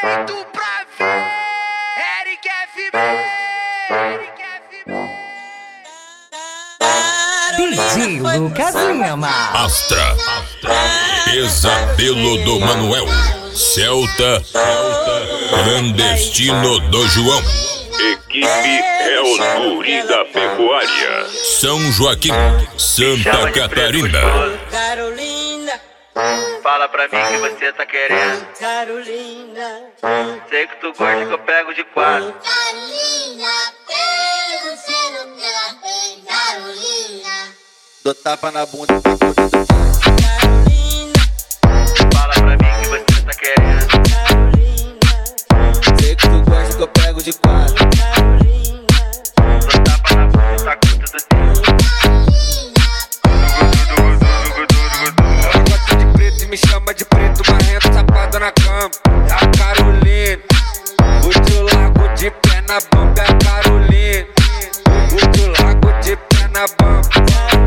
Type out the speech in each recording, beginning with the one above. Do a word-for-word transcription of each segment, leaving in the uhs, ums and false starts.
feito pra ver. Eric F B, Eric F B. D J Lucas Lima. Astra, Pesadelo do Manuel, Celta, Clandestino do João. Equipe é o Guri da Pecuária. São Joaquim, Santa Catarina. Carolina, Fala pra mim que você tá querendo. Carolina, Sei que tu gosta que eu pego de quatro. Carolina, pelo seno pela frente, Carolina. Dou tapa na bunda, tá curtindo. Carolina, Fala pra mim que você tá querendo. Carolina, Sei que tu gosta que eu pego de quatro. Carolina, Dou tapa na bunda, tá com tudo dentro. Ela gosta de preto e me chama de preto, marrento, safado na cama. É a Carolina, o de lago de pé na bamba. É a Carolina, o de lago de pé na bamba.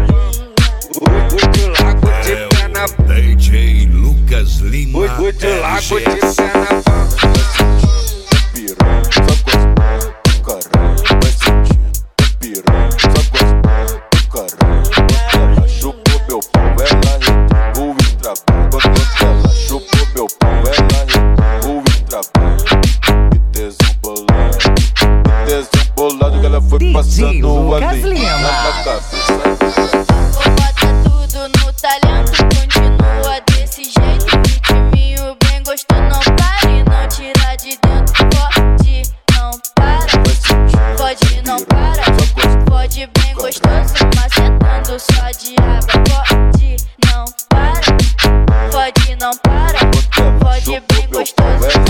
O de lago de pé na bamba. D J Lucas Lima, O de lago de L G S. pé na bamba. Piranha, só gosta do caralho. Vai sentindo, piranha, só gosta do caralho. Quando ela chupou meu pau, ela retou o extrabão. Quando ela chupou meu pau, ela retou o extrabão. Que tesão bolado, que tesão bolado que ela foi D J passando Lucas ali Lima. na cabeça. Bota tudo no talento, continua desse jeito. Ritminho bem gostoso, não pare, não tira de dentro. Pode, não para, pode, não para. Pode bem gostoso, macetando só de água. Pode, não para, pode, não para. Pode bem gostoso.